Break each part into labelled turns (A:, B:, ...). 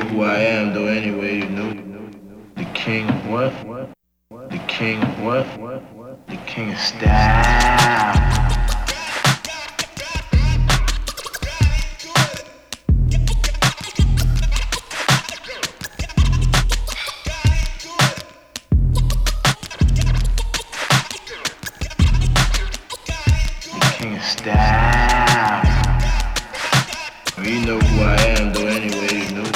A: who I am though anyway, you know. The king of what? The king of what? The king of style. Style. You know who I am though anyway, you know.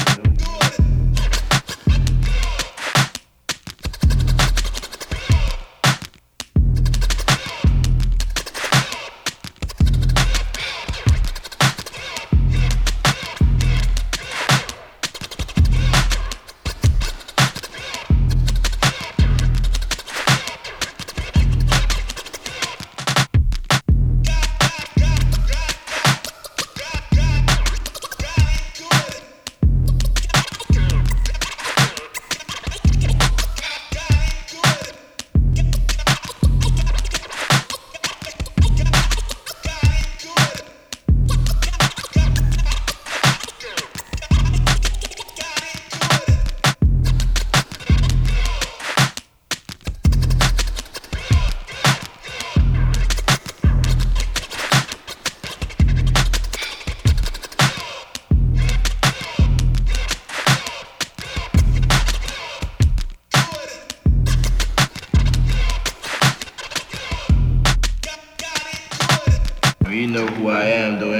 A: You know who I am though